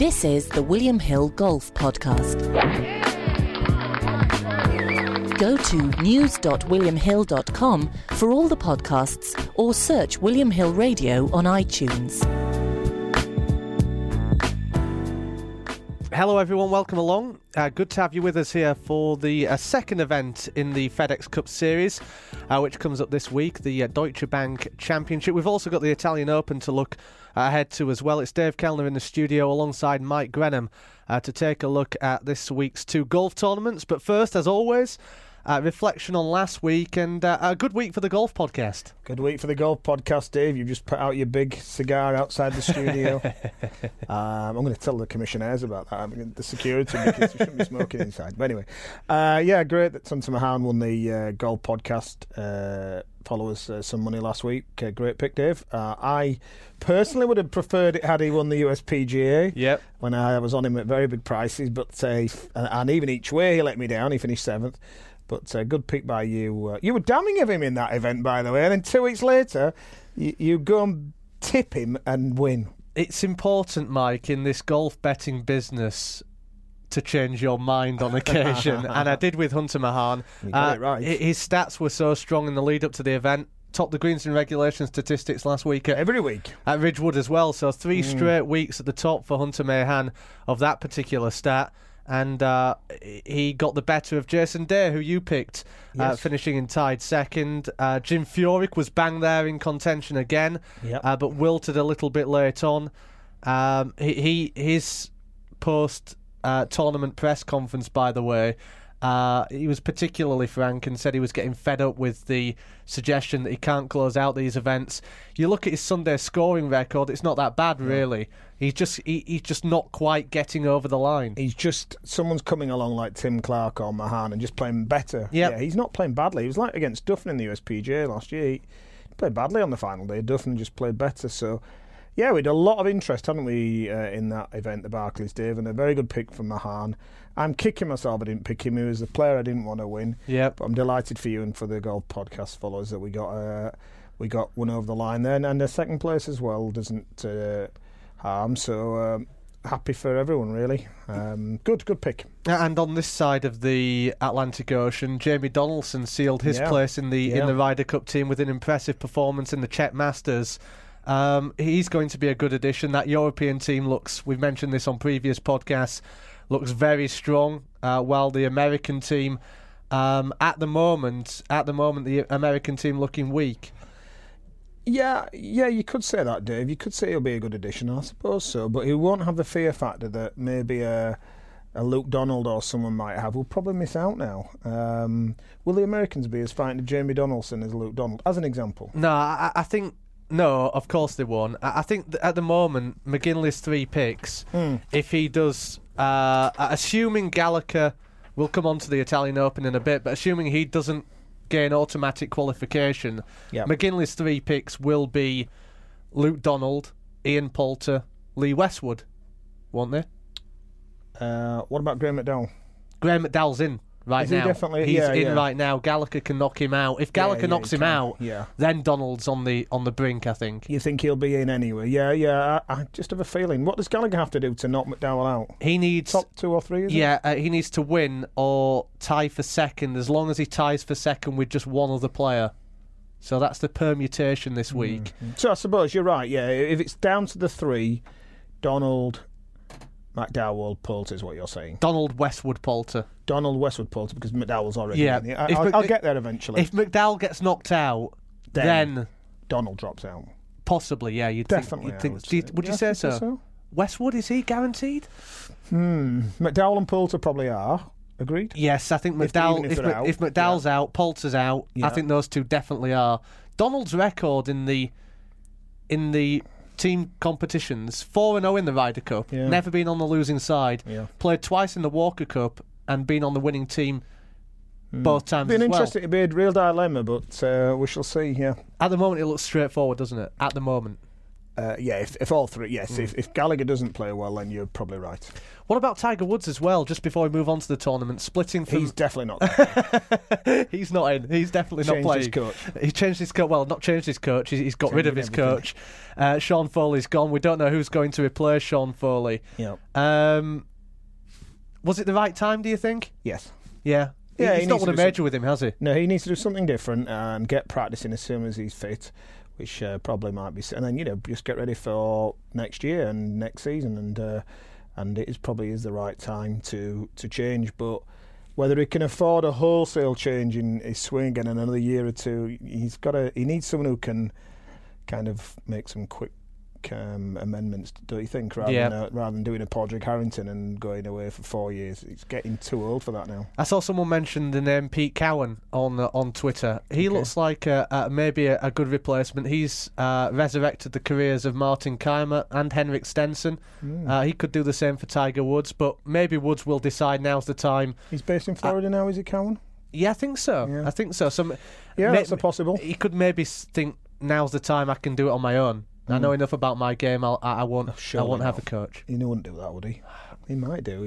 This is the William Hill Golf Podcast. Go to news.williamhill.com for all the podcasts or search William Hill Radio on iTunes. Hello everyone, welcome along. Good to have you with us here for the second event in the FedEx Cup Series, which comes up this week, the Deutsche Bank Championship. We've also got the Italian Open to look ahead to as well. It's Dave Kellner in the studio alongside Mike Grenham to take a look at this week's two golf tournaments. But first, as always, reflection on last week and a good week for the golf podcast. Good week for the golf podcast, Dave. You've just put out your big cigar outside the studio. I'm going to tell the commissionaires about that. The security, because you shouldn't be smoking inside. But anyway, great that Hunter Mahan won the golf podcast. Follow us some money last week. Great pick, Dave. I personally would have preferred it had he won the USPGA. Yep. When I was on him at very big prices, but and even each way he let me down. He finished 7th. But good pick by you. You were damning of him in that event, by the way. And then 2 weeks later, you go and tip him and win. It's important, Mike, in this golf betting business to change your mind on occasion. And I did with Hunter Mahan. You got it right. His stats were so strong in the lead up to the event. Topped the greens and regulation statistics last week. Every week. At Ridgewood as well. So 3 straight weeks at the top for Hunter Mahan of that particular stat. And he got the better of Jason Day, who you picked, yes. Finishing in tied second. Jim Furyk was bang there in contention again, yep. But wilted a little bit late on. His post-tournament press conference, by the way, he was particularly frank and said he was getting fed up with the suggestion that he can't close out these events. You look at his Sunday scoring record; it's not that bad, really. He's just not quite getting over the line. He's just someone's coming along like Tim Clark or Mahan and just playing better. Yep. Yeah, he's not playing badly. He was like against Duffin in the USPGA last year. He played badly on the final day. Duffin just played better. So, yeah, we had a lot of interest, hadn't we, in that event, the Barclays, Dave, and a very good pick from Mahan. I'm kicking myself I didn't pick him. He was a player I didn't want to win. Yep. But I'm delighted for you and for the golf podcast followers that we got one over the line there, and the second place as well doesn't harm. So happy for everyone, really. Good pick. And on this side of the Atlantic Ocean, Jamie Donaldson sealed his place in the Ryder Cup team with an impressive performance in the Czech Masters. He's going to be a good addition. That European team looks, we've mentioned this on previous podcasts, looks very strong, while the American team, at the moment, the American team looking weak. Yeah, you could say that, Dave. You could say he'll be a good addition, I suppose so. But he won't have the fear factor that maybe a Luke Donald or someone might have. We'll probably miss out now. Will the Americans be as fighting to Jamie Donaldson as Luke Donald, as an example? No, I think... No, of course they won't. I think that at the moment, McGinley's 3 picks, if he does... assuming Gallagher... We'll come on to the Italian Open in a bit, but assuming he doesn't gain automatic qualification, McGinley's 3 picks will be Luke Donald, Ian Poulter, Lee Westwood, won't they? What about Graham McDowell? Graham McDowell's in right now. He's in right now. Gallagher can knock him out. If Gallagher knocks him out, then Donald's on the brink, I think. You think he'll be in anyway? Yeah. I just have a feeling. What does Gallagher have to do to knock McDowell out? He needs top 2 or 3. He needs to win or tie for second. As long as he ties for second with just one other player. So that's the permutation this week. So I suppose you're right. Yeah, if it's down to the 3, Donald, McDowell, Poulter is what you're saying. Donald, Westwood, Poulter. Donald, Westwood, Poulter, because McDowell's already in it. I'll get there eventually. If McDowell gets knocked out, then Donald drops out. Possibly, yeah. You'd Definitely. Think, would you say so? Westwood, is he guaranteed? McDowell and Poulter probably are. Agreed? Yes, I think McDowell. If McDowell's out, Poulter's out. I think those 2 definitely are. Donald's record in the team competitions, 4-0 in the Ryder Cup, never been on the losing side, played twice in the Walker Cup and been on the winning team both times as well. It'd be a real dilemma, but we shall see, At the moment it looks straightforward, doesn't it? At the moment. if all three, yes. If Gallagher doesn't play well, then you're probably right. What about Tiger Woods as well, just before we move on to the tournament, splitting from... He's definitely not. He's not in. He's definitely not playing. His coach. He's changed his coach. Well, not changed his coach. He's got rid of his coach. Sean Foley's gone. We don't know who's going to replace Sean Foley. Yeah. Was it the right time, do you think? Yes. Yeah. Yeah, he's not won a major with him, has he? No, he needs to do something different and get practicing as soon as he's fit, which probably might be... And then, just get ready for next year and next season, and it probably is the right time to change. But whether he can afford a wholesale change in his swing in another year or two, he needs someone who can kind of make some quick amendments, don't you think, rather than doing a Padraig Harrington and going away for 4 years. It's getting too old for that now. I saw someone mention the name Pete Cowan on Twitter. He looks like maybe a good replacement. He's resurrected the careers of Martin Keimer and Henrik Stenson. He could do the same for Tiger Woods, but maybe Woods will decide now's the time. He's based in Florida now, is he, Cowan? Yeah, I think so. Yeah. I think so. That's a possible. He could maybe think now's the time I can do it on my own. I know enough about my game. I won't have a coach. He wouldn't do that, would he? He might do.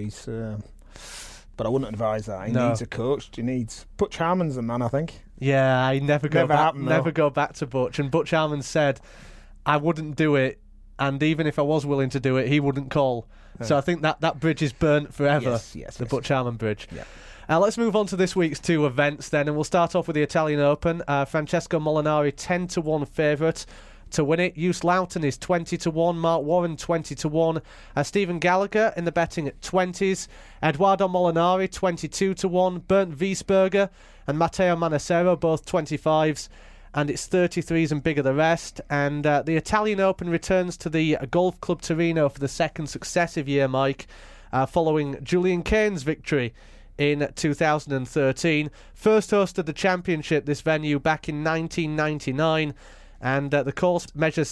But I wouldn't advise that. He needs a coach. He needs Butch Harmon's the man, I think. Yeah, I never go back to Butch. And Butch Harmon said, I wouldn't do it, and even if I was willing to do it, he wouldn't call. So I think that bridge is burnt forever. Yes, Butch Harmon bridge. Yeah. Let's move on to this week's two events then, and we'll start off with the Italian Open. Francesco Molinari 10-1 favourite to win it. Hughes Loughton is 20-1, Mark Warren 20-1, Stephen Gallagher in the betting at 20s, Eduardo Molinari 22-1, Bernd Wiesberger and Matteo Manassero both 25s, and it's 33s and bigger the rest. And the Italian Open returns to the Golf Club Torino for the second successive year, Mike, following Julian Cain's victory in 2013. First hosted the championship, this venue, back in 1999. And the course measures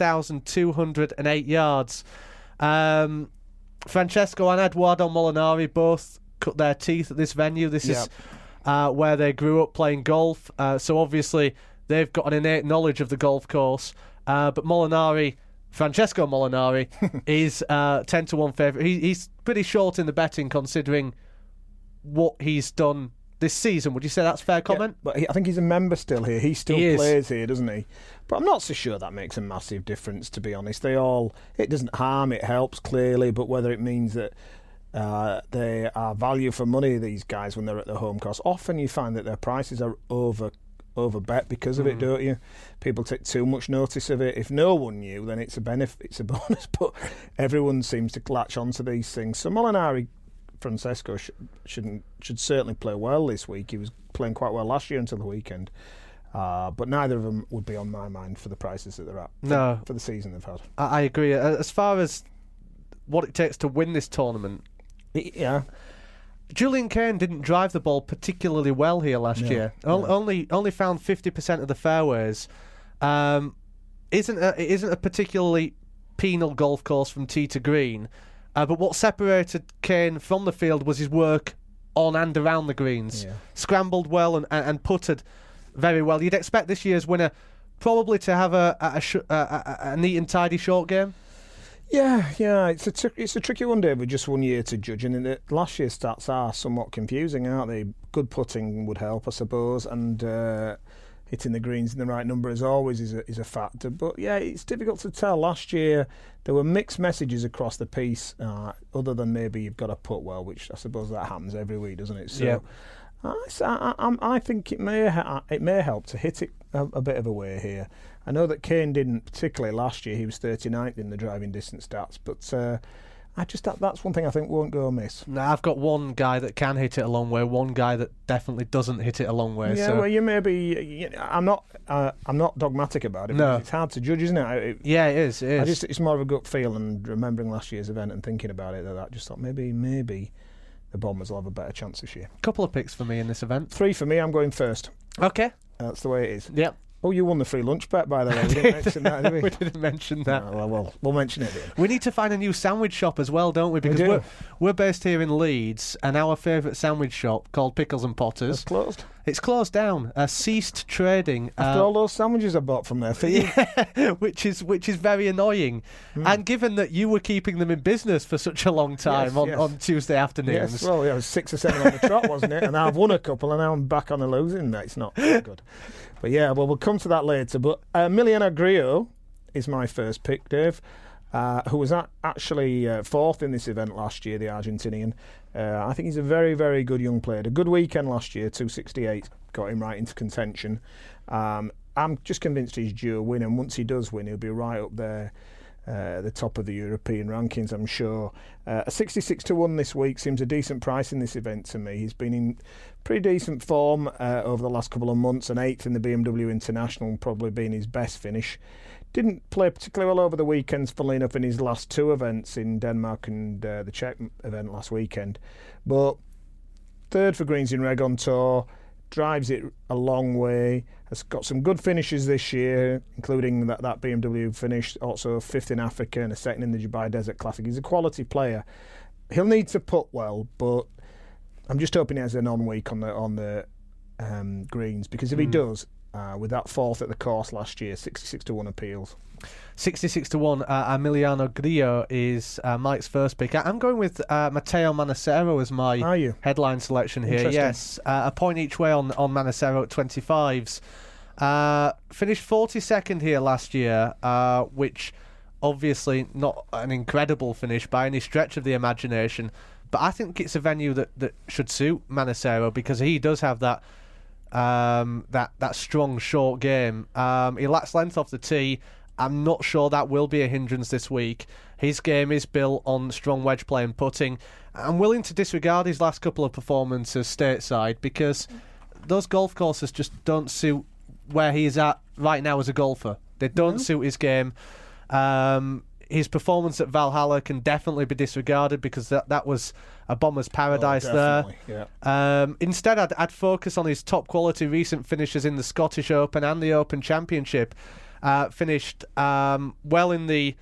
7,208 yards. Francesco and Eduardo Molinari both cut their teeth at this venue. This is where they grew up playing golf. So obviously they've got an innate knowledge of the golf course. But Francesco Molinari, is 10-1 favourite. He's pretty short in the betting considering what he's done this season. Would you say that's a fair comment? Yeah, but I think he's a member still here. He still plays here, doesn't he? But I'm not so sure that makes a massive difference, to be honest. It doesn't harm, it helps clearly, but whether it means that they are value for money, these guys, when they're at the home course, often you find that their prices are over bet because of it, don't you? People take too much notice of it. If no one knew, then it's a benefit, it's a bonus, but everyone seems to latch onto these things. So Molinari, Francesco should certainly play well this week. He was playing quite well last year until the weekend, but neither of them would be on my mind for the prices that they're at for the season they've had. I agree. As far as what it takes to win this tournament, Julian Cain didn't drive the ball particularly well here last year. Only found 50% of the fairways. It isn't a particularly penal golf course from tee to green. But what separated Cain from the field was his work on and around the greens. Scrambled well and putted very well. You'd expect this year's winner probably to have a neat and tidy short game. Yeah, it's a tricky one, Dave, with just 1 year to judge. And last year's stats are somewhat confusing, aren't they? Good putting would help, I suppose, and hitting the greens in the right number as always is a factor. But yeah, it's difficult to tell. Last year there were mixed messages across the piece, other than maybe you've got to putt well, which I suppose that happens every week, doesn't it? So I think it may help to hit it a bit of a way here. I know that Cain didn't particularly last year. He was 39th in the driving distance stats, but that's one thing I think won't go amiss. Now, I've got one guy that can hit it a long way, one guy that definitely doesn't hit it a long way. Yeah, so. Well, you may be. I'm not dogmatic about it. No, it's hard to judge, isn't it? It is. It's more of a gut feel, and remembering last year's event and thinking about it, that I just thought maybe the Bombers will have a better chance this year. Couple of picks for me in this event. 3 for me. I'm going first. Okay, that's the way it is. Yep. Oh, you won the free lunch bet, by the way. We didn't mention that, did we? We didn't mention that. Oh, well, we'll mention it then. We need to find a new sandwich shop as well, don't we? Because we're based here in Leeds, and our favourite sandwich shop, called Pickles and Potters, it's closed. It's closed down, ceased trading. After all those sandwiches I bought from there for you. Yeah, which is very annoying. And given that you were keeping them in business for such a long time on Tuesday afternoons. Yes, well, it was 6 or 7 on the trot, wasn't it? And I've won a couple, and now I'm back on the losing. It's not good. But yeah, well, we'll come to that later. But Emiliano Grillo is my first pick, Dave, who was actually fourth in this event last year, the Argentinian. I think he's a very, very good young player. A good weekend last year, 268, got him right into contention. I'm just convinced he's due a win, and once he does win, he'll be right up there at the top of the European rankings, I'm sure. A 66-1 this week seems a decent price in this event to me. He's been in pretty decent form over the last couple of months, and 8th in the BMW International, probably being his best finish. Didn't play particularly well over the weekends, funnily enough, in his last 2 events in Denmark and the Czech event last weekend. But 3rd for Greens in Reg on Tour, drives it a long way, has got some good finishes this year, including that BMW finish, also 5th in Africa and a 2nd in the Dubai Desert Classic. He's a quality player. He'll need to putt well, but I'm just hoping he has a non-week on the greens, because if he does, with that 4th at the course last year, 66-1 appeals. 66-1, Emiliano Grillo is Mike's first pick. I'm going with Matteo Manassero as my headline selection here. Yes, a point each way on Manassero at 25s. Finished 42nd here last year, which obviously not an incredible finish by any stretch of the imagination, but I think it's a venue that should suit Manassero, because he does have that strong short game. He lacks length off the tee. I'm not sure that will be a hindrance this week. His game is built on strong wedge play and putting. I'm willing to disregard his last couple of performances stateside, because those golf courses just don't suit where he is at right now as a golfer. They don't suit his game. His performance at Valhalla can definitely be disregarded, because that was a bomber's paradise there. Yeah. Instead, I'd focus on his top quality recent finishes in the Scottish Open and the Open Championship. Finished well in the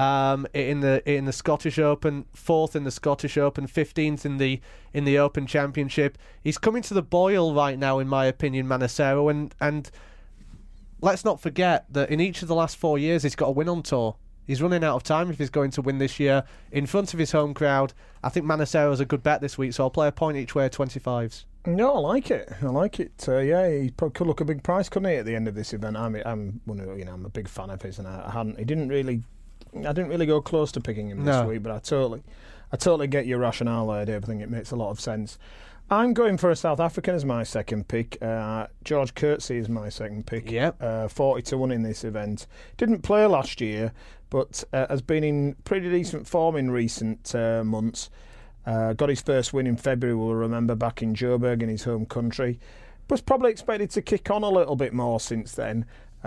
Scottish Open, 4th in the Scottish Open, 15th in the Open Championship. He's coming to the boil right now, in my opinion, Manassero, and let's not forget that in each of the last 4 years he's got a win on tour. He's running out of time if he's going to win this year in front of his home crowd. I think Manassero's a good bet this week, so I'll play a point each way at 25s. No, I like it. Yeah, he probably could look a big price, couldn't he, at the end of this event? I'm a big fan of his, and I didn't really go close to picking him this week, but I totally get your rationale there, Dave. I think it makes a lot of sense. I'm going for a South African as my second pick. George Coetzee is my second pick. 40-1 in this event. Didn't play last year, but has been in pretty decent form in recent months. Got his first win in February, we'll remember, back in Joburg in his home country. Was probably expected to kick on a little bit more since then,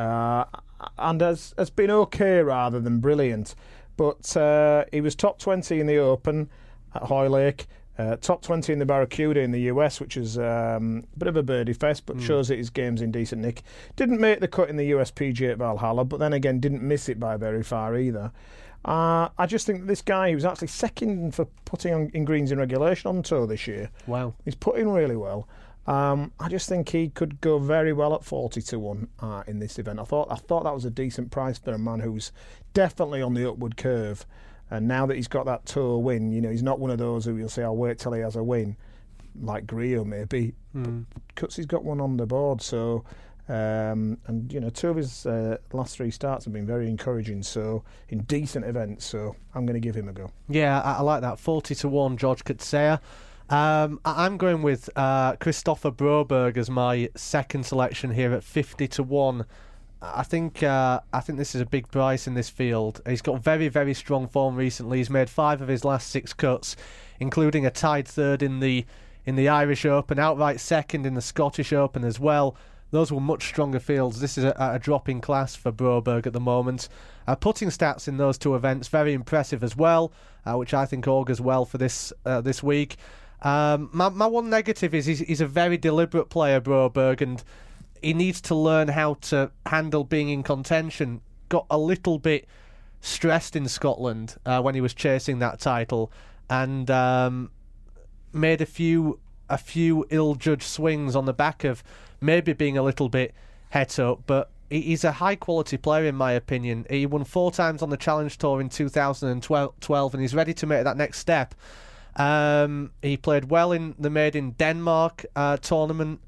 and has been okay rather than brilliant. But he was top 20 in the Open at Hoylake. Top 20 in the Barracuda in the US, which is a bit of a birdie fest, but shows that his game's in decent nick. Didn't make the cut in the USPGA at Valhalla, but then again didn't miss it by very far either. I just think that this guy, he was actually second for putting in greens in regulation on tour this year. Wow. He's putting really well. I just think he could go very well at 40-1 in this event. I thought that was a decent price for a man who's definitely on the upward curve. And now that he's got that tour win, he's not one of those who you'll say, I'll wait till he has a win, like Grillo maybe. Cutsee's got one on the board, so and 2 of his last 3 starts have been very encouraging, so in decent events. So I'm going to give him a go. Yeah, I like that. 40-1, George Coetzee. I'm going with Christopher Broberg as my second selection here at 50-1. I think this is a big price in this field. He's got very, very strong form recently. He's made 5 of his last 6 cuts, including a tied 3rd in the Irish Open, outright 2nd in the Scottish Open as well. Those were much stronger fields. This is a drop in class for Broberg at the moment. Putting stats in those 2 events, very impressive as well, which I think augurs well for this week. My one negative is he's a very deliberate player, Broberg, and he needs to learn how to handle being in contention. Got a little bit stressed in Scotland when he was chasing that title, and made a few a few ill-judged swings on the back of maybe being a little bit head up, but he's a high-quality player in my opinion. He won 4 times on the Challenge Tour in 2012, and he's ready to make that next step. He played well in the Made in Denmark tournament.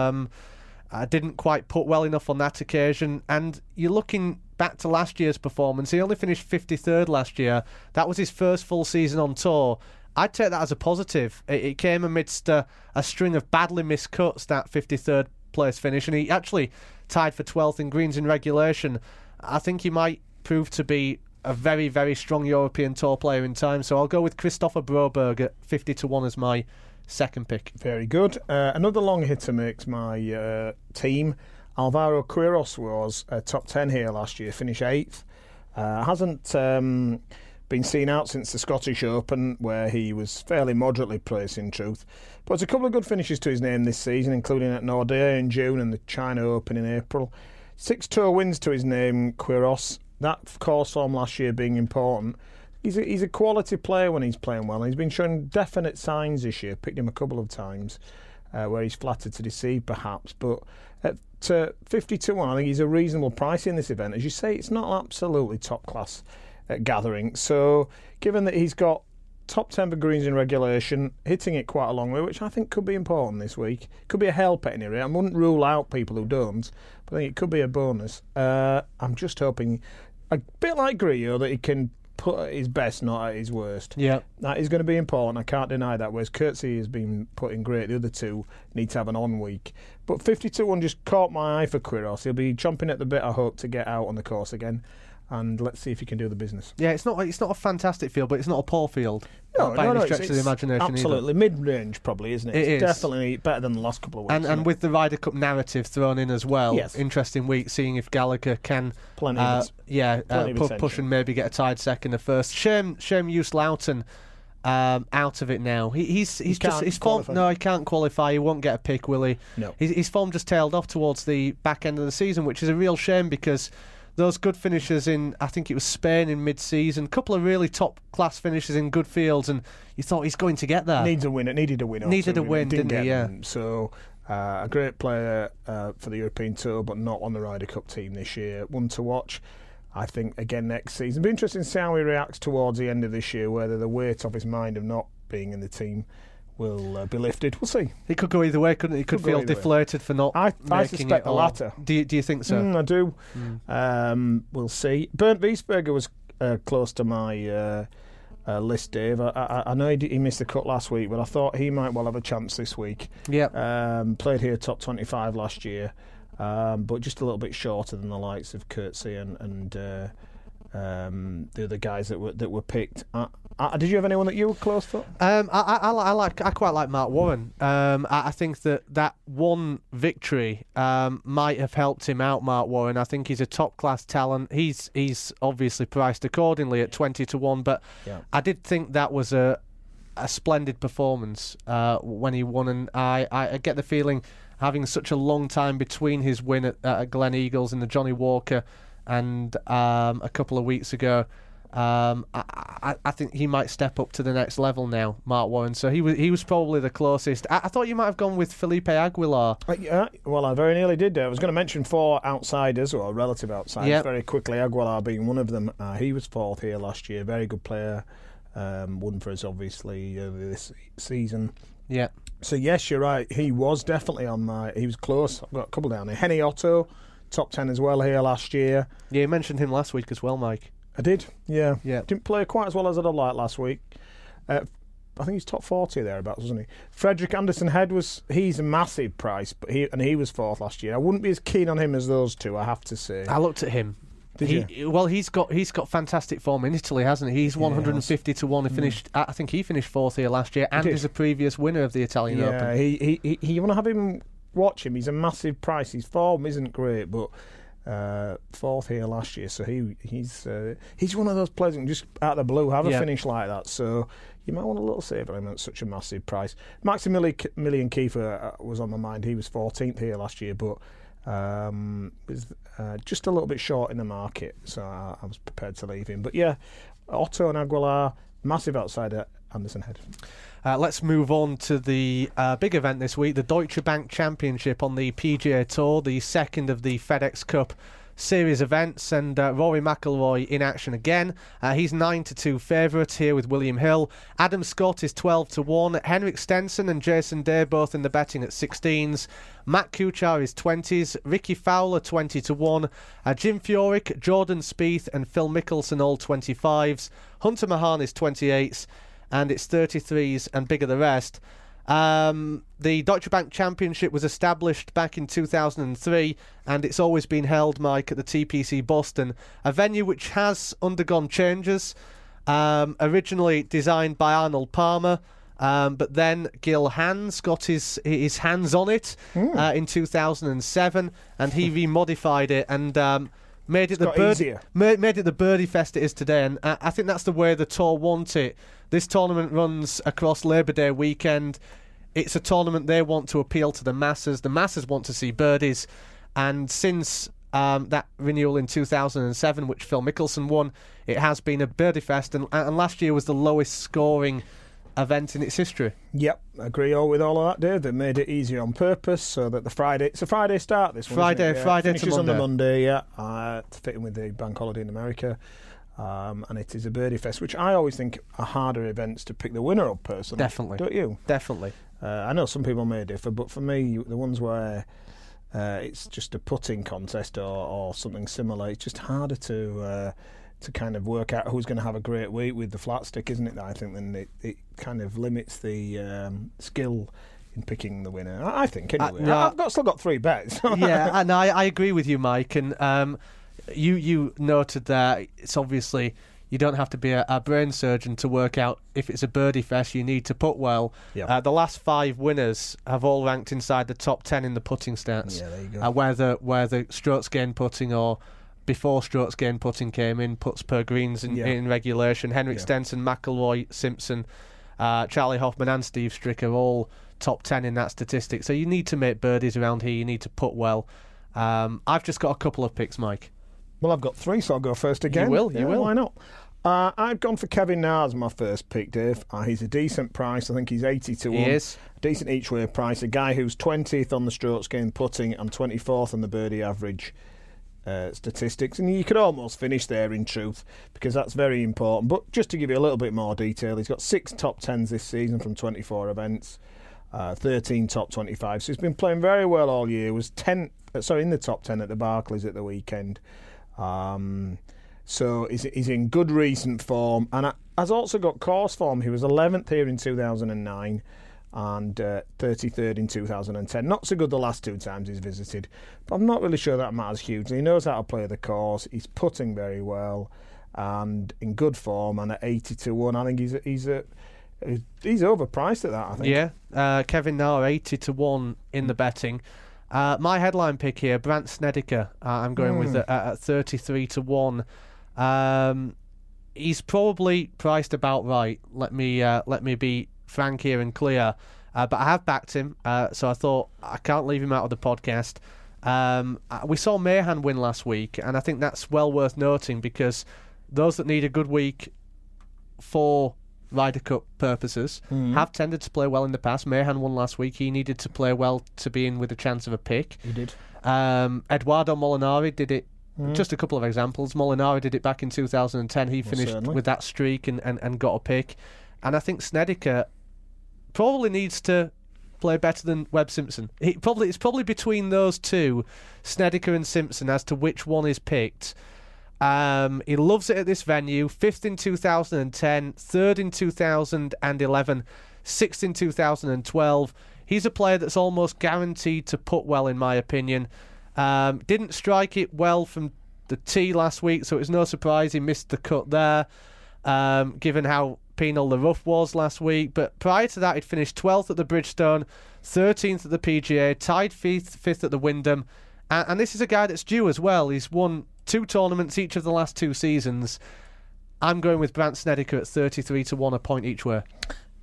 Didn't quite put well enough on that occasion, and you're looking back to last year's performance. He only finished 53rd last year. That was his first full season on tour. I'd take that as a positive. It came amidst a string of badly missed cuts, that 53rd place finish, and he actually tied for 12th in greens in regulation. I think he might prove to be a very, very strong European Tour player in time, so I'll go with Christopher Broberg at 50-1 as my second pick. Very good. Another long hitter makes my team. Alvaro Quiros was top 10 here last year, finished 8th. Hasn't been seen out since the Scottish Open, where he was fairly moderately placed in truth. But there's a couple of good finishes to his name this season, including at Nordea in June and the China Open in April. 6 tour wins to his name, Quiros. That course form last year being important. He's a quality player when he's playing well, and he's been showing definite signs this year. Picked him a couple of times where he's flattered to deceive, perhaps. But at 50-1, I think he's a reasonable price in this event. As you say, it's not absolutely top-class gathering. So given that he's got top 10 for greens in regulation, hitting it quite a long way, which I think could be important this week. Could be a help at any rate. I wouldn't rule out people who don't, but I think it could be a bonus. I'm just hoping, a bit like Grillo, that he can put at his best, not at his worst. Yeah, that is going to be important. I can't deny that. Whereas Coetzee has been putting great. The other two need to have an on week. But 50-1 just caught my eye for Quiros. He'll be chomping at the bit, I hope, to get out on the course again. And let's see if he can do the business. Yeah, it's not a fantastic field, but it's not a poor field. No, by any stretch it's of the imagination. Absolutely either. Mid-range, probably, isn't it? It's definitely better than the last couple of weeks. And with the Ryder Cup narrative thrown in as well. Yes. Interesting week, seeing if Gallagher can push and maybe get a tied second or first. Shame Hughes Loughton out of it now. His form. No, he can't qualify. He won't get a pick, will he? No. His form just tailed off towards the back end of the season, which is a real shame because those good finishes in, I think it was Spain in mid-season, a couple of really top-class finishes in good fields, and you thought he's going to get there. Needed a win, didn't he? Yeah. So a great player for the European Tour, but not on the Ryder Cup team this year. One to watch, I think, again next season. It'll be interesting to see how he reacts towards the end of this year, whether the weight of his mind of not being in the team will be lifted. We'll see. It could go either way, couldn't it? He could feel deflated for not making I suspect the latter. Do you think so? I do. We'll see. Bernd Wiesberger was close to my list, Dave. I know he missed the cut last week, but I thought he might well have a chance this week. Yeah. Played here top 25 last year, but just a little bit shorter than the likes of Coetzee and the other guys that were picked. Did you have anyone that you were close for? I quite like Mark Warren. I think that one victory might have helped him out. Mark Warren. I think he's a top class talent. He's obviously priced accordingly at 20-1, but yeah. I did think that was a splendid performance when he won, and I get the feeling, having such a long time between his win at Glen Eagles and the Johnny Walker and a couple of weeks ago, I think he might step up to the next level now, Mark Warren. So he was probably the closest. I thought you might have gone with Felipe Aguilar. Yeah, well, I very nearly did. I was going to mention 4 outsiders, or relative outsiders, very quickly, Aguilar being one of them. He was 4th here last year. Very good player. Won for us, obviously, this season. Yeah. So, yes, you're right. He was definitely on my... He was close. I've got a couple down there. Henny Otto, top 10 as well here last year. Yeah, you mentioned him last week as well, Mike. I did, yeah. Didn't play quite as well as I'd have liked last week. I think he's top 40 thereabouts, wasn't he? Frederick Anderson Head he's a massive price, but he was 4th last year. I wouldn't be as keen on him as those two, I have to say. I looked at him. Did you? Well, he's got fantastic form in Italy, hasn't he? He's 150-1. He finished. I think he finished 4th here last year, and is a previous winner of the Italian Open. Yeah, you want to have him watch him. He's a massive price. His form isn't great, but 4th here last year, so he's one of those players who can just out of the blue have a finish like that. So you might want a little save on him at such a massive price. Maximilian Kiefer was on my mind. He was 14th here last year, but was just a little bit short in the market, so I was prepared to leave him. But yeah, Otto and Aguilar, massive outsider. Anderson Head. Let's move on to the big event this week, the Deutsche Bank Championship on the PGA Tour, the second of the FedEx Cup Series events, and Rory McIlroy in action again. He's 9-2 favourite here with William Hill. Adam Scott is 12-1. Henrik Stenson and Jason Day both in the betting at 16s. Matt Kuchar is 20s. Ricky Fowler 20-1. Jim Furyk, Jordan Spieth and Phil Mickelson all 25s. Hunter Mahan is 28s. And it's 33s and bigger the rest. The Deutsche Bank Championship was established back in 2003, and it's always been held, Mike, at the TPC Boston, a venue which has undergone changes. Originally designed by Arnold Palmer, but then Gil Hanse got his hands on it in 2007, and he remodified it and made it the birdie fest it is today. And I think that's the way the tour want it. This tournament runs across Labor Day weekend. It's a tournament they want to appeal to the masses. The masses want to see birdies. And since that renewal in 2007, which Phil Mickelson won, it has been a birdie fest. And last year was the lowest scoring event in its history. Yep, agree with all of that, Dave. They made it easier on purpose so that it's a Friday start, this one. Friday to Monday. On the Monday, to fit in with the bank holiday in America. And it is a birdie fest, which I always think are harder events to pick the winner of, personally. Definitely. Don't you? Definitely. I know some people may differ, but for me, the ones where it's just a putting contest or something similar, it's just harder to kind of work out who's going to have a great week with the flat stick, isn't it? I think then it kind of limits the skill in picking the winner. I think, anyway. I've still got 3 bets. Yeah, and I agree with you, Mike. And you noted that it's obviously you don't have to be a brain surgeon to work out if it's a birdie fest. You need to putt well. Yep. The last 5 winners have all ranked inside the top 10 in the putting stats. Yeah, there you go. Whether strokes gained putting or before strokes gained putting came in, putts per greens in regulation. Henrik Stenson, McIlroy, Simpson, Charlie Hoffman and Steve Stricker all top 10 in that statistic. So you need to make birdies around here. You need to putt well. I've just got a couple of picks, Mike. Well, I've got 3, so I'll go first again. You will. Why not? I've gone for Kevin Na as my first pick, Dave. He's a decent price. I think he's 80-1. He is. Decent each way price. A guy who's 20th on the strokes gained putting and 24th on the birdie average statistics. And you could almost finish there, in truth, because that's very important. But just to give you a little bit more detail, he's got 6 top 10s this season from 24 events, 13 top 25. So he's been playing very well all year. Was in the top 10 at the Barclays at the weekend. So he's in good recent form, and has also got course form. He was 11th here in 2009 and 33rd in 2010. Not so good the last 2 times he's visited, but I'm not really sure that matters hugely. He knows how to play the course. He's putting very well and in good form, and at 80-1, I think he's overpriced at that, I think. Yeah, Kevin Na 80-1 in the betting. My headline pick here, Brandt Snedeker. I'm going with at 33-1. He's probably priced about right. Let me be frank here and clear. But I have backed him, so I thought I can't leave him out of the podcast. We saw Mahan win last week, and I think that's well worth noting because those that need a good week for Ryder Cup purposes have tended to play well in the past. Mahan won last week. He needed to play well to be in with a chance of a pick. He did. Eduardo Molinari did it. Just a couple of examples. Molinari did it back in 2010. He finished with that streak and got a pick. And I think Snedeker probably needs to play better than Webb Simpson. It's probably between those two, Snedeker and Simpson, as to which one is picked. He loves it at this venue. 5th in 2010, 3rd in 2011, 6th in 2012. He's a player that's almost guaranteed to putt well, in my opinion. Didn't strike it well from the tee last week, so it was no surprise he missed the cut there, given how penal the rough was last week. But prior to that, he'd finished 12th at the Bridgestone, 13th at the PGA, tied 5th at the Wyndham. And this is a guy that's due as well. He's won 2 tournaments each of the last 2 seasons. I'm going with Brandt Snedeker at 33-1, a point each way.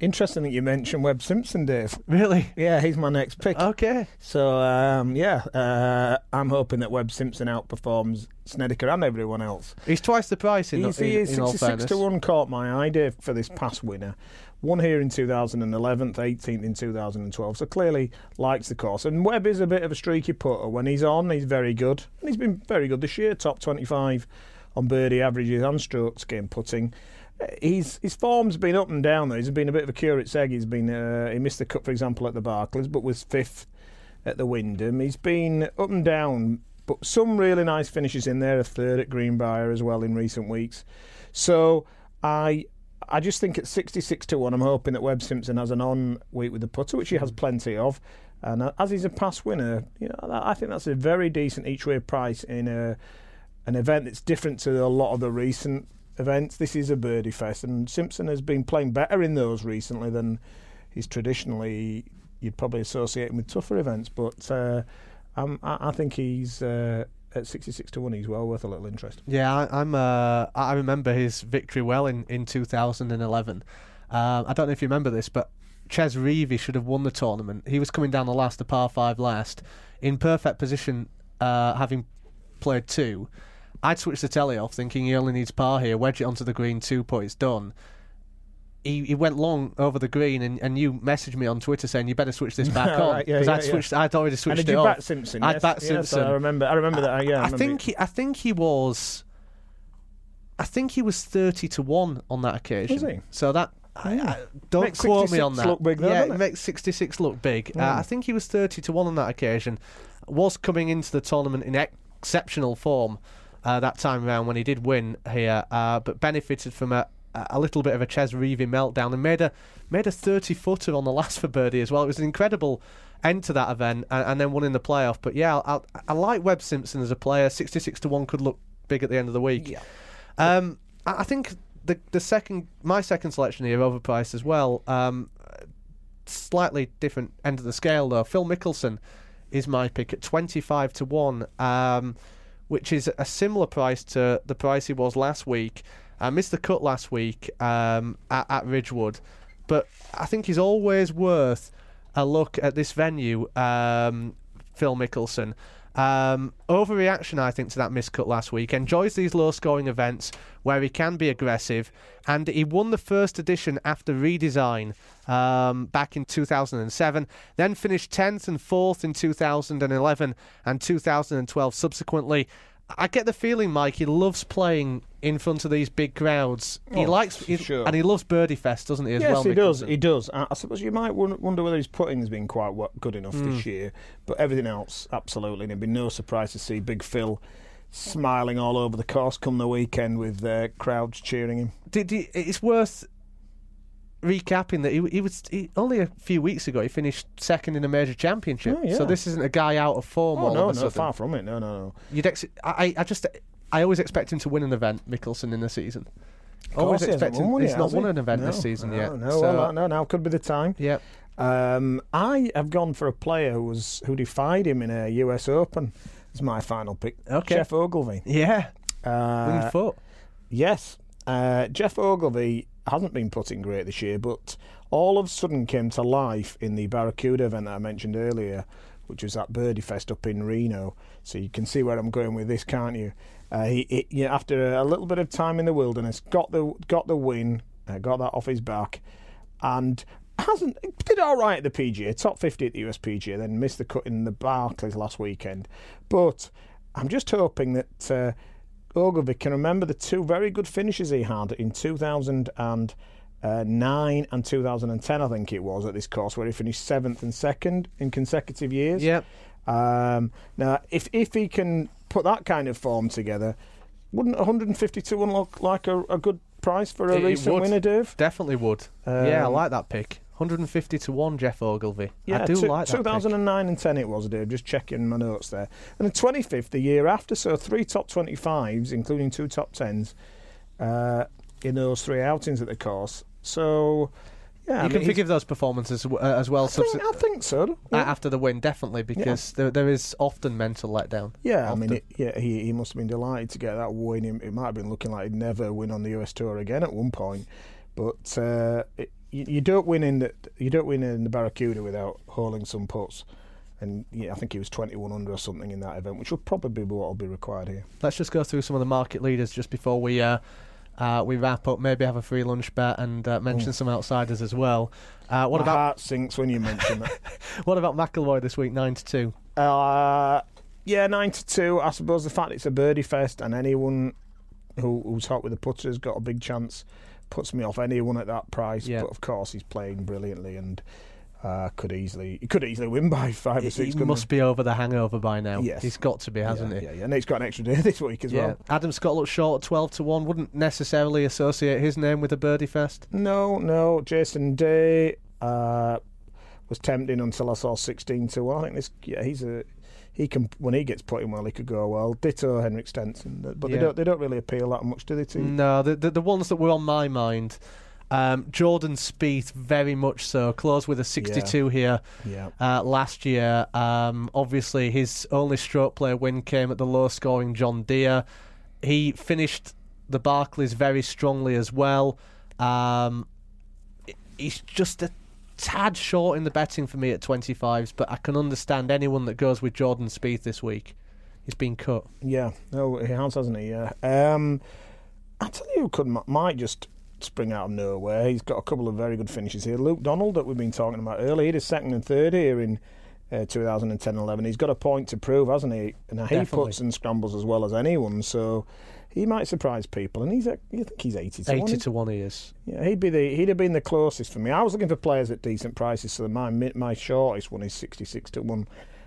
Interesting that you mentioned Webb Simpson, Dave. Really? Yeah, he's my next pick. Okay. So, I'm hoping that Webb Simpson outperforms Snedeker and everyone else. He's twice the price in all fairness. 66 to 1 caught my eye, Dave, for this past winner. Won here in 2011, 18th in 2012, so clearly likes the course. And Webb is a bit of a streaky putter. When he's on, he's very good. And he's been very good this year, top 25 on birdie averages and strokes game putting. His form's been up and down though. He's been a bit of a curate's egg. He missed the cut, for example, at the Barclays, but was 5th at the Wyndham. He's been up and down, but some really nice finishes in there. A 3rd at Greenbrier as well in recent weeks. So I just think at 66 to 1, I'm hoping that Webb Simpson has an on week with the putter, which he has plenty of. And as he's a past winner, I think that's a very decent each way price in an event that's different to a lot of the recent events. This is a birdie fest, and Simpson has been playing better in those recently than he's traditionally you'd probably associate him with tougher events. But I think he's at 66 to 1. He's well worth a little interest. Yeah, I remember his victory well in 2011. I don't know if you remember this, but Ches Reavie should have won the tournament. He was coming down the par 5 last, in perfect position, having played 2. I'd switch the telly off, thinking he only needs par here, wedge it onto the green, 2-putt, it's done. He went long over the green, and you messaged me on Twitter saying you better swich this back on, because I'd already switched it off. And did you back Simpson? I'd back Simpson. I remember that. Yeah, I think he was 30 to 1 on that occasion. Was he? So that don't makes quote me on that. Look big, though, yeah, doesn't it makes 66 look big. I think he was 30 to 1 on that occasion. Was coming into the tournament in exceptional form that time around when he did win here, but benefited from a little bit of a Ches Reavie meltdown and made a 30-footer on the last for birdie as well. It was an incredible end to that event, and then won in the playoff. But yeah, I like Webb Simpson as a player. 66 to 1 could look big at the end of the week. Yeah. I think my second selection here, overpriced as well. Slightly different end of the scale though. Phil Mickelson is my pick at 25 to 1. Which is a similar price to the price he was last week. I missed the cut last week at Ridgewood, but I think he's always worth a look at this venue, Phil Mickelson. Overreaction, I think, to that missed cut last week. Enjoys these low-scoring events where he can be aggressive, and he won the first edition after redesign back in 2007, then finished 10th and 4th in 2011 and 2012 subsequently. I get the feeling, Mike, he loves playing in front of these big crowds. And he loves Birdie Fest, doesn't he, as well? Yes, he does. I suppose you might wonder whether his putting has been quite good enough this year, but everything else, absolutely. And it'd be no surprise to see Big Phil smiling all over the course come the weekend with crowds cheering him. It's worth recapping that he was only a few weeks ago he finished second in a major championship. So this isn't a guy out of form. No, far from it. No. I always expect him to win an event, Mickelson, in the season. Always expect him. He's not won an event this season yet. Now could be the time. Yeah. I have gone for a player who defied him in a US Open. It's my final pick. Okay. Jeff Ogilvy. Yeah. Winged foot. Yes. Jeff Ogilvy hasn't been putting great this year, but all of a sudden came to life in the Barracuda event that I mentioned earlier, which was that Birdie Fest up in Reno. So you can see where I'm going with this, can't you? He after a little bit of time in the wilderness, got the win, got that off his back, and did all right at the PGA, top 50 at the US PGA, then missed the cut in the Barclays last weekend. But I'm just hoping that Ogilvy can remember the two very good finishes he had in 2009 and 2010, I think it was, at this course, where he finished 7th and 2nd in consecutive years. Yep. Now, if he can put that kind of form together, wouldn't 150 to 1 look like a good price for a recent winner, Dave? Definitely would. I like that pick. 150 to 1, Jeff Ogilvy. Yeah, I do like that 2009 and 10 it was, Dave. Just checking my notes there. And the 25th the year after, so 3 top 25s, including 2 top 10s in those 3 outings at the course. So, yeah. You can forgive those performances as well. I think so. Yeah. After the win, definitely, because there is often mental letdown. Yeah, often. He must have been delighted to get that win. It might have been looking like he'd never win on the US Tour again at one point. But you don't win in the Barracuda without hauling some putts. And I think he was 21 under or something in that event, which will probably be what will be required here. Let's just go through some of the market leaders just before we wrap up. Maybe have a free lunch bet and mention some outsiders as well. My heart sinks when you mention that. What about McIlroy this week, 9-2? 9-2. I suppose the fact it's a birdie fest and anyone who's hot with the putter has got a big chance puts me off anyone at that price. Yeah. But of course he's playing brilliantly and could easily win by 5 or 6. He must be over the hangover by now. Yes. He's got to be, hasn't he? Yeah, and he's got an extra day this week as well. Adam Scott looks short at 12-1. Wouldn't necessarily associate his name with a birdie fest. No. Jason Day was tempting until I saw 16-1. I think he can, when he gets put in well, he could go well. Ditto Henrik Stenson, but they don't really appeal that much, do they? To you? No, the ones that were on my mind. Jordan Spieth, very much so. Closed with a 62 here last year. Obviously, his only stroke play win came at the low-scoring John Deere. He finished the Barclays very strongly as well. He's just a tad short in the betting for me at 25s, but I can understand anyone that goes with Jordan Spieth this week. He's been cut. Yeah, no, he has, hasn't he? Yeah. I tell you who might just spring out of nowhere. He's got a couple of very good finishes here. Luke Donald, that we've been talking about earlier, he did second and third here in 2010-11. He's got a point to prove, hasn't he? And he puts and scrambles as well as anyone, so he might surprise people. And you think he's 80 to 1? 80 to 1 he is. Yeah, he'd have been the closest for me. I was looking for players at decent prices, so my shortest one is 66 to 1.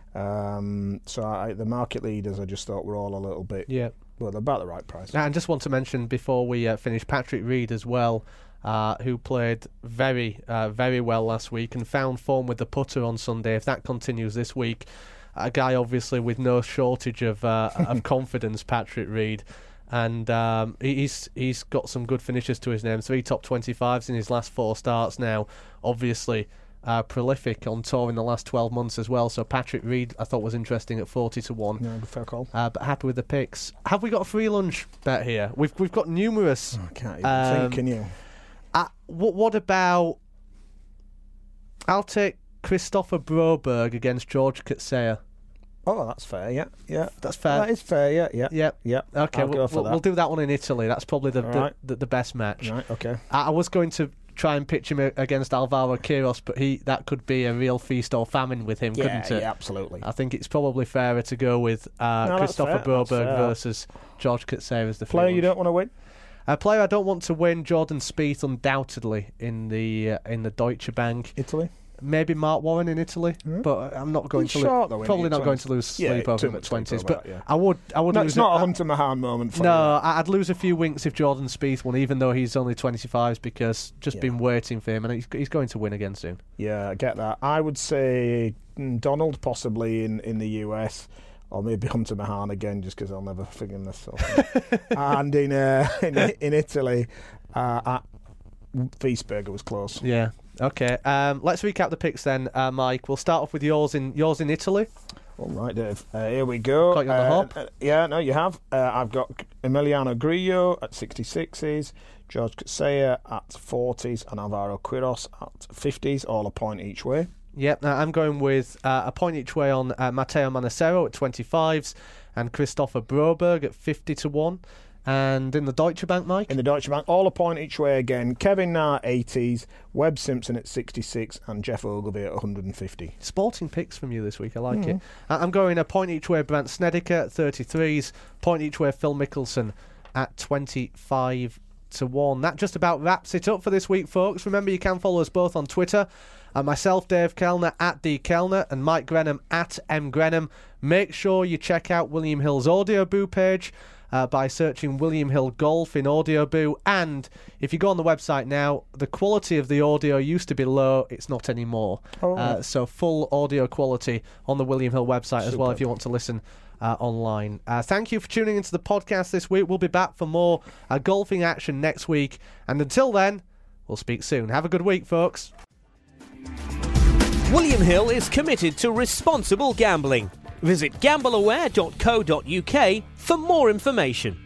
So the market leaders, I just thought were all a little bit. Yeah. Well, they're about the right price. And just want to mention before we finish, Patrick Reed as well, who played very, very well last week and found form with the putter on Sunday. If that continues this week, a guy obviously with no shortage of confidence, Patrick Reed, and he's got some good finishes to his name. 3 top 25s in his last 4 starts now. Obviously. Prolific on tour in the last 12 months as well. So Patrick Reed, I thought was interesting at 40 to 1. Yeah, fair call. But happy with the picks. Have we got a free lunch bet here? We've got numerous. I can't even think, can you? What about? I'll take Christopher Broberg against George Coetzee. Oh, that's fair. Yeah, that's fair. That is fair. Yeah. Okay, we'll do that one in Italy. That's probably the best match. Right. Okay. I was going to try and pitch him against Alvaro Quiros, but that could be a real feast or famine with him, couldn't it? Yeah, absolutely. I think it's probably fairer to go with Christopher Broberg versus George Coetzee as the player you don't want to win. A player I don't want to win, Jordan Spieth, undoubtedly in the Deutsche Bank. Italy. Maybe Mark Warren in Italy, but I'm not going to probably not going to lose sleep over him at 20s. But I would no, lose. It's not a Hunter Mahan moment for I'd lose a few winks if Jordan Spieth won, even though he's only 25s, because been waiting for him, and he's going to win again soon. Yeah, I get that. I would say Donald possibly in the US. Or maybe Hunter Mahan again, just because I'll never figure this out. And in Italy, Wiesberger was close. Yeah. Okay. Let's recap the picks then, Mike. We'll start off with yours in Italy. All right, Dave. Here we go. Got you on the hop. No, you have. I've got Emiliano Grillo at 66s, George Coetzee at 40s, and Alvaro Quiros at 50s, all a point each way. Yep, I'm going with a point each way on Matteo Manassero at 25s and Christopher Broberg at 50 to 1. And in the Deutsche Bank, Mike? In the Deutsche Bank, all a point each way again. Kevin Na 80s, Webb Simpson at 66, and Jeff Ogilvy at 150. Sporting picks from you this week, I like it. I'm going a point each way Brandt Snedeker at 33s, point each way Phil Mickelson at 25 to 1. That just about wraps it up for this week, folks. Remember, you can follow us both on Twitter. Myself, Dave Kellner, at D Kellner, and Mike Grenham, at M Grenham. Make sure you check out William Hill's Audio Boo page by searching William Hill Golf in Audio Boo. And if you go on the website now, the quality of the audio used to be low. It's not anymore. So full audio quality on the William Hill website as well if you want to listen online. Thank you for tuning into the podcast this week. We'll be back for more golfing action next week. And until then, we'll speak soon. Have a good week, folks. William Hill is committed to responsible gambling. Visit gambleaware.co.uk for more information.